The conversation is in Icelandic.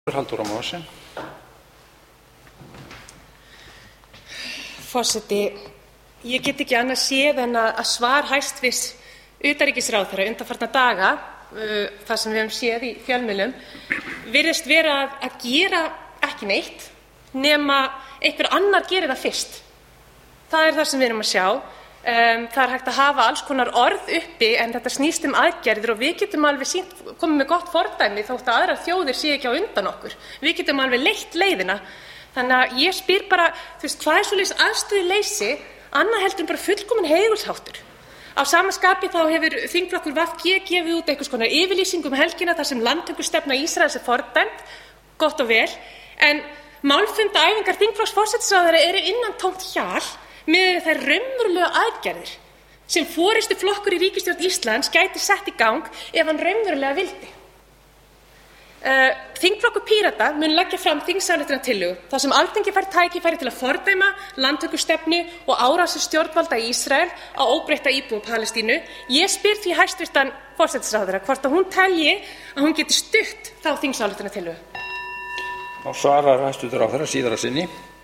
Halldóra Mogensen. Forseti, ég get ekki annað séð en að svar hæstvirts utanríkisráðherra undanfarna daga, það sem við höfum séð í fjölmiðlum, virðist vera að gera ekki neitt nema einhver annar gerir það fyrst. Það er það sem við erum að sjá. Það er hægt að hafa alls konar orð uppi en þetta snýst aðgerðir og við getum alveg komið með gott fordæmi þótt að aðrar þjóðir séu ekki á undan okkur. Við getum alveg leitt leiðina. Þannig að ég spyr bara, hvað er svoleiðis aðstöðuleysi annað heldur en bara fullkominn heigulsháttur? Á sama skapi þá hefur þingflokkur VG gefið út einhvers konar yfirlýsingu helgina þar sem landtökustefna Ísraels er fordæmd, gott og vel, en málfundaæfingar þingflokks forsætisráðherra eru innantómt hjal með þær raunverulegu aðgerðir sem forystuflokkur í ríkisstjórn Íslands gæti sett í gang ef hann raunverulega vildi. Þingflokkur Pírata mun leggja fram þingsályktunartillögu þar sem Alþingi fær tækifæri til að fordæma landtökustefnu og árásir stjórnvalda í Ísrael á óbreytta íbúa Palestínu. Ég spyr því hæstvirtan forsætisráðherra hvort að hún telji að hún geti stutt þá þingsályktunartillögu. Svarar hæstvirtur ráðherra síðar að sinni.